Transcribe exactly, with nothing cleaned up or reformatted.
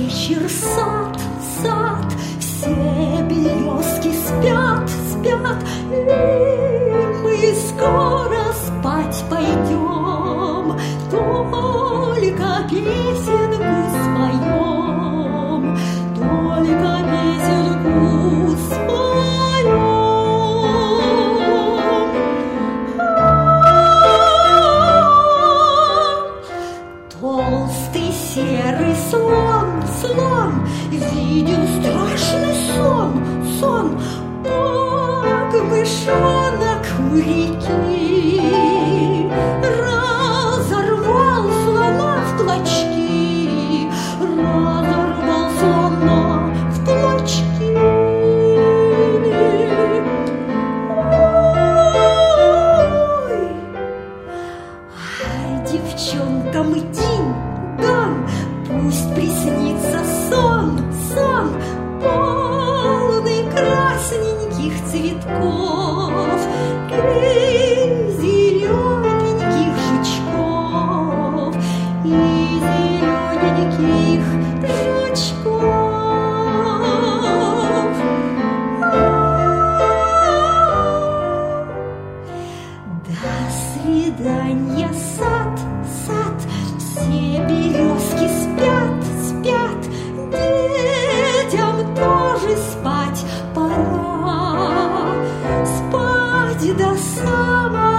вечер, сад, сад, все березки спят, спят, и мы скоро спать пойдем, только песенку споем, только песенку споем. Толстый серый слон, слон, видел страшный сон, сон, как мышонок у реки разорвал слона в клочки, разорвал слона в клочки. Ой, а девчонкам динь-дон, пусть приснится сон, сон, полный красненьких цветков и зелененьких жучков, и зелененьких жучков. До свидания, сад, сад, все березки спят, спят, детям тоже спать пора, спать до самого